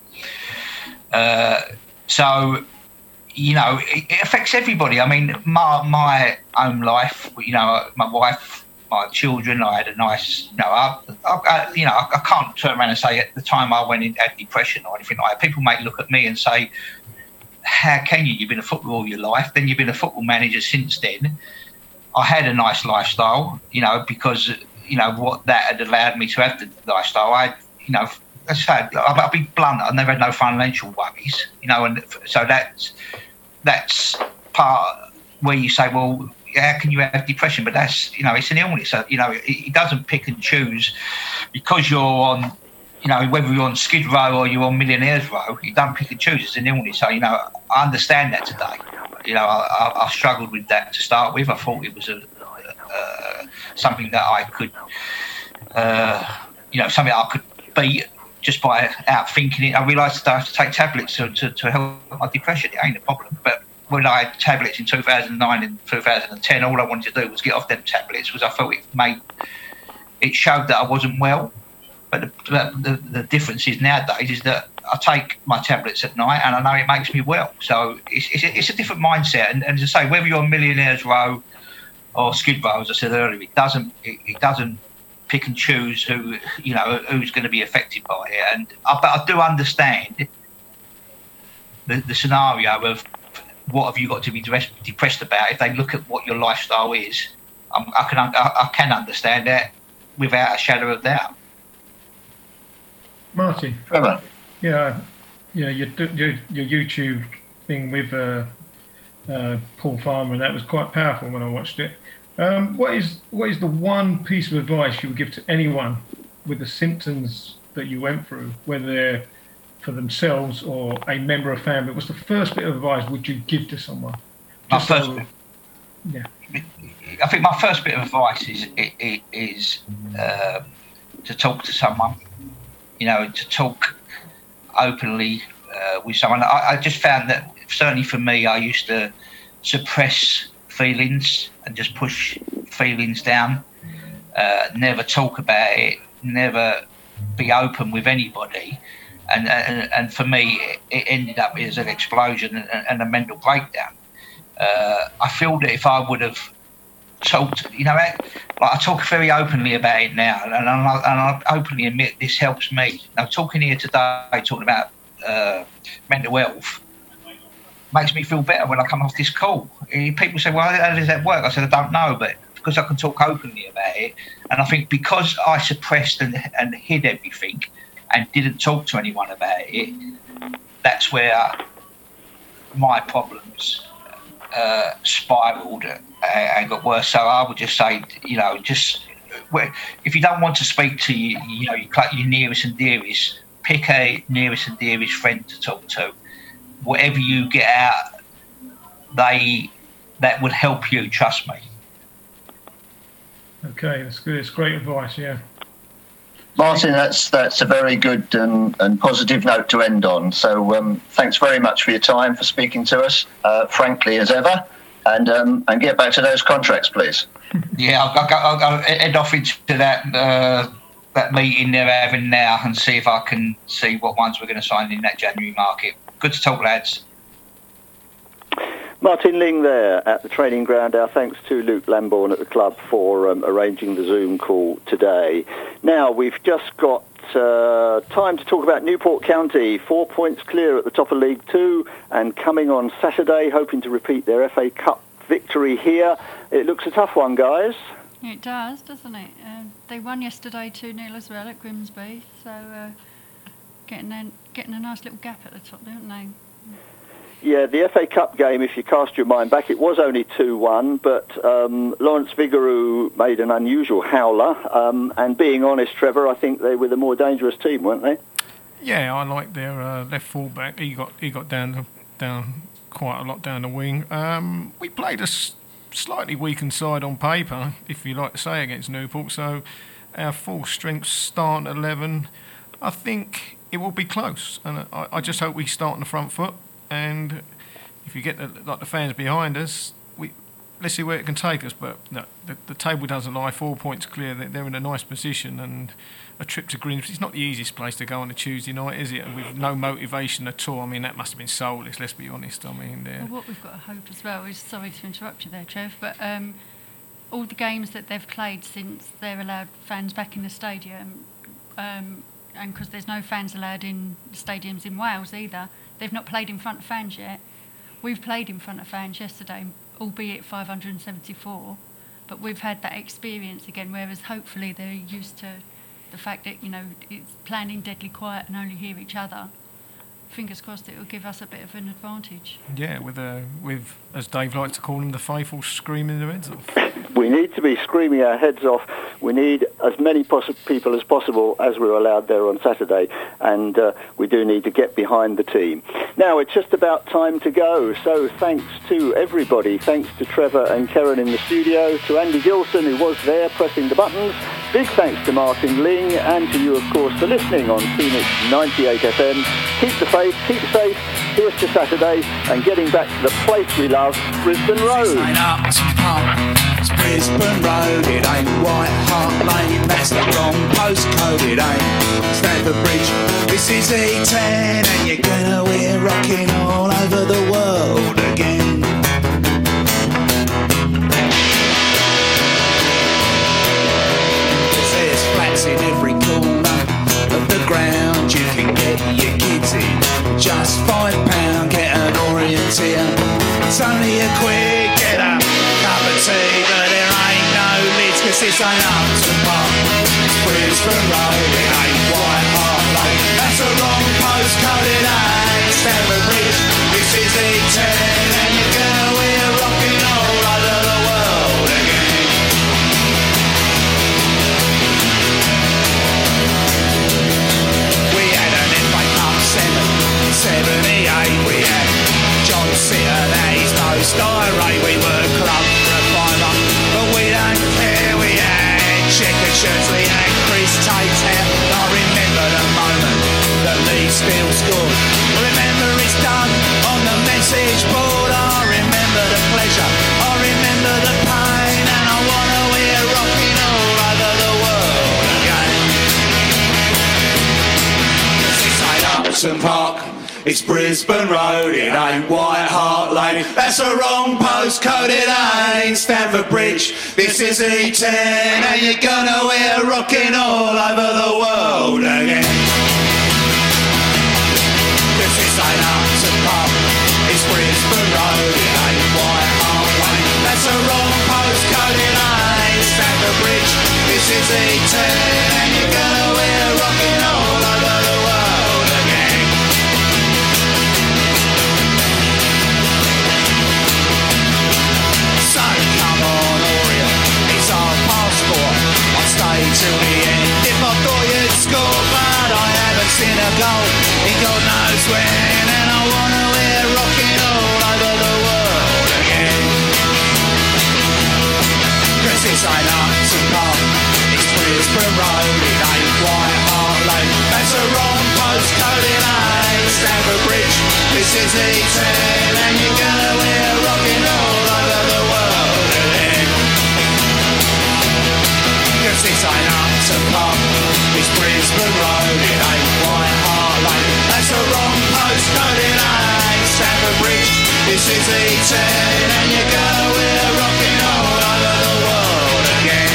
So, it affects everybody. I mean, my own life. My wife, my children. I had a nice. I can't turn around and say at the time I went into depression or anything like that. People may look at me and say, how can you? You've been a footballer all your life. Then you've been a football manager since then. I had a nice lifestyle, because, what that had allowed me to have the lifestyle. I'll be blunt, I never had no financial worries, and so that's part where you say, well, how can you have depression? But that's, it's an illness. So, it doesn't pick and choose because you're on, whether you're on Skid Row or you're on Millionaires Row, you don't pick and choose. It's an illness. So, I understand that today. I struggled with that to start with. I thought it was something that I could, something I could beat just by out thinking it. I realised that I have to take tablets to help my depression. It ain't a problem. But when I had tablets in 2009 and 2010, all I wanted to do was get off them tablets because I felt it showed that I wasn't well. But the difference is nowadays is that I take my tablets at night and I know it makes me well. So it's a different mindset. And as I say, whether you're on Millionaires Row or Skid Row, as I said earlier, it doesn't pick and choose who's going to be affected by it. But I do understand the scenario of what have you got to be depressed about. If they look at what your lifestyle is, I can understand that without a shadow of doubt. Martin. Trevor. Yeah, your YouTube thing with Paul Farmer, and that was quite powerful when I watched it. What is the one piece of advice you would give to anyone with the symptoms that you went through, whether they're for themselves or a member of family? What's the first bit of advice would you give to someone? I think my first bit of advice is to talk to someone. To talk openly with someone. I just found that certainly for me, I used to suppress feelings and just push feelings down, never talk about it, never be open with anybody. And for me, it ended up as an explosion and a mental breakdown. I feel that if I would have talked, I talk very openly about it now, and I openly admit this helps me. Now, talking here today, talking about mental health, makes me feel better when I come off this call. People say, well, how does that work? I said, I don't know, but because I can talk openly about it, and I think because I suppressed and hid everything and didn't talk to anyone about it, that's where my problems spiraled and got worse. So I would just say, if you don't want to speak to your nearest and dearest, pick a nearest and dearest friend to talk to. Whatever you get out, that would help you. Trust me. Okay, that's good. It's great advice. Yeah. Martin, that's a very good and positive note to end on. So thanks very much for your time, for speaking to us, frankly as ever, and get back to those contracts, please. Yeah, I'll head off into that meeting they're having now and see if I can see what ones we're going to sign in that January market. Good to talk, lads. Martin Ling there at the training ground. Our thanks to Luke Lambourne at the club for arranging the Zoom call today. Now, we've just got time to talk about Newport County, 4 points clear at the top of League Two, and coming on Saturday, hoping to repeat their FA Cup victory here. It looks a tough one, guys. It does, doesn't it? They won yesterday 2-0 as well at Grimsby, so getting a nice little gap at the top, don't they? Yeah, the FA Cup game, if you cast your mind back, it was only 2-1, but Lawrence Vigouroux made an unusual howler. And being honest, Trevor, I think they were the more dangerous team, weren't they? Yeah, I like their left fullback. He got down quite a lot down the wing. We played a slightly weakened side on paper, if you like to say, against Newport. So our full strength start 11, I think it will be close, and I just hope we start on the front foot. And if you get the fans behind us, let's see where it can take us. But no, the table doesn't lie. 4 points clear. They're in a nice position, and a trip to Grimsby, it's not the easiest place to go on a Tuesday night, is it? And with no motivation at all. I mean, that must have been soulless, let's be honest. I mean, well, what we've got to hope as well is, sorry to interrupt you there, Trev, but all the games that they've played since they're allowed fans back in the stadium, and because there's no fans allowed in stadiums in Wales either, they've not played in front of fans yet. We've played in front of fans yesterday, albeit 574, but we've had that experience again, whereas hopefully they're used to the fact that, it's playing deadly quiet and only hear each other. Fingers crossed it will give us a bit of an advantage. Yeah, with as Dave likes to call them, the faithful screaming their heads off. We need to be screaming our heads off. We need as many people as possible as we're allowed there on Saturday, and we do need to get behind the team. Now, it's just about time to go, so thanks to everybody. Thanks to Trevor and Karen in the studio, to Andy Gilson, who was there pressing the buttons. Big thanks to Martin Ling, and to you, of course, for listening on Phoenix 98 FM. Keep the faith, keep safe. Here's to Saturday, and getting back to the place we love, Brisbane Road. It's Brisbane Road, it ain't White Hart Lane, that's the wrong postcode, it ain't Stamford Bridge. This is E10, and you're gonna hear rocking all over the world again. There's flats in every corner of the ground, you can get your kids in. Just £5, get an Orient here. It's only a quick get up cup of tea, but there ain't no lids, cause this ain't Upton Park. It's Brisbane Road, it ain't White Hart Lane. That's the wrong postcode, it ain't Stamford Bridge. This is E10, and you're gonna hear rocking all over the world again. We had an FA Cup 78, we had John Seaton at his most irate. We were club for a fiver, but we don't care. We had checkered shirts, we had Chris Tate's hair. I remember the moment that Lee Steele scored. Remember his done on the message board. I remember the pleasure, I remember the pain, and I wanna hear rocking all over the world again. This ain't Upton Park, it's Brisbane Road, it ain't White Hart Lane. That's the wrong postcode, it ain't Stamford Bridge. This is E10, and you're gonna hear rocking all over the world again. This ain't Upton Park, it's Brisbane Road, it ain't White Hart Lane. That's the wrong postcode, it ain't Stamford Bridge. This is E10, and you're gonna hear rocking all over the world again. So come on, Orient, it's our passport. I'll stay till the end if I thought you'd score, but I haven't seen a goal in God knows when, and I wanna hear rocking all over the world again. Cause this ain't Upton Park, it's Brisbane Road, it ain't White Hart Lane. That's the wrong postcode, it ain't Stamford Bridge. This is E10, and you're gonna hear rocking all over the world again. Cause this ain't Upton Park, it's Brisbane Road, it ain't White Hart Lane. That's the wrong postcode, it ain't Stamford Bridge. This is E10, and you're gonna hear rocking all over the world again.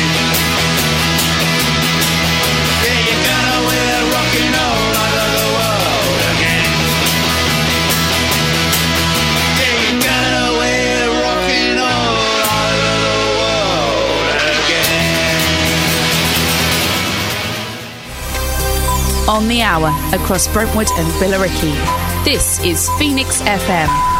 Yeah, you're gonna hear rocking all over the world again. Yeah, you're gonna hear rocking all on the hour across Brentwood and Billericay. This is Phoenix FM.